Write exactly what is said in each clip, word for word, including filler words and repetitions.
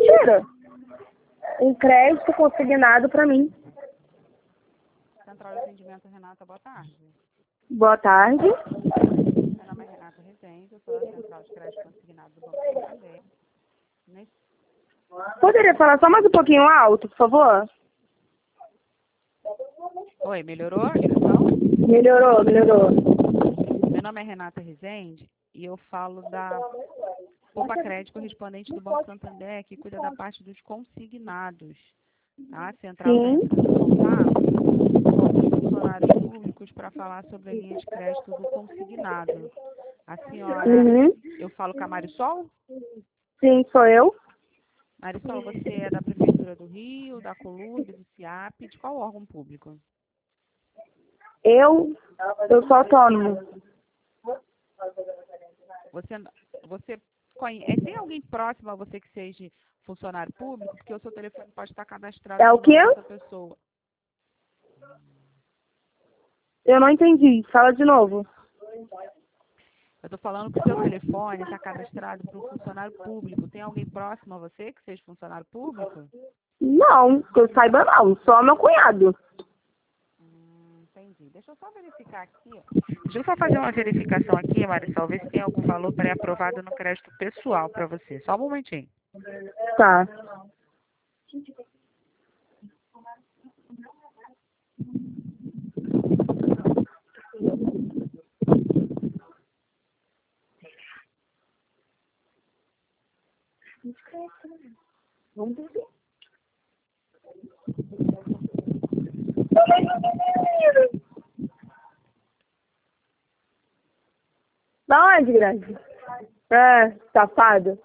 mentira. Um crédito consignado pra mim. Central de Atendimento, Renata, boa tarde. Boa tarde. Meu nome é Renata Rezende, eu sou da Central de Crédito Consignado do Banco Santander. Nesse... Poderia falar só mais um pouquinho alto, por favor? Oi, melhorou a ligação? Melhorou, melhorou. Meu nome é Renata Rezende e eu falo da Poupa Crédito correspondente do Banco Santander, que cuida da parte dos consignados. Tá? A Central está Sim. entrando em contato com os funcionários públicos para falar sobre a linha de crédito do consignado. A senhora, Uhum. eu falo com a Marisol? Sim, sou eu. Marisol, você é da Prefeitura do Rio, da Colurb, do CIAP, de qual órgão público? Eu, eu sou autônomo. Você, você conhece, tem alguém próximo a você que seja funcionário público? Porque o seu telefone pode estar cadastrado É no o quê? nome dessa pessoa. Eu não entendi. Fala de novo. Eu estou falando que o seu telefone está cadastrado para um funcionário público. Tem alguém próximo a você que seja funcionário público? Não, que eu saiba não. Só meu cunhado. Hum, entendi. Deixa eu só verificar aqui. Deixa eu só fazer uma verificação aqui, Marisol, ver se tem algum valor pré-aprovado no crédito pessoal para você. Só um momentinho. Tá. Vamos ver. Da onde, grande? É, safado.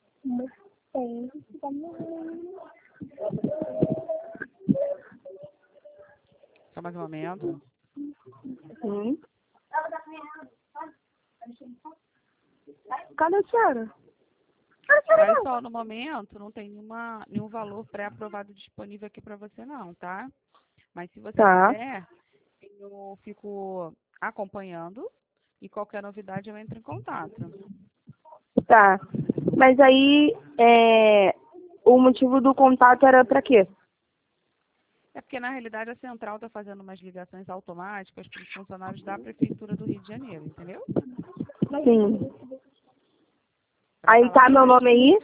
Só mais um momento. Hum. Cadê a senhora? Mas só no momento não tem nenhuma, nenhum valor pré-aprovado disponível aqui para você não, tá? Mas se você Tá, quiser, eu fico acompanhando e qualquer novidade eu entro em contato. tá. Mas aí, é, o motivo do contato era pra quê? É porque, na realidade, a Central está fazendo umas ligações automáticas para os funcionários da Prefeitura do Rio de Janeiro, entendeu? Sim. Pra Aí falar tá meu sobre as... nome aí?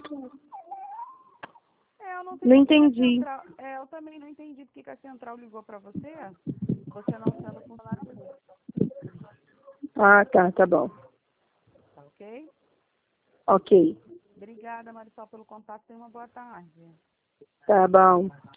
É, eu não sei Não por que que a entendi. Central... É, eu também não entendi por que que a Central ligou para você, você não sendo funcionário público, Ah, tá, tá bom. tá ok? Ok. Obrigada, Marisol, pelo contato. Tenha uma boa tarde. Tá bom.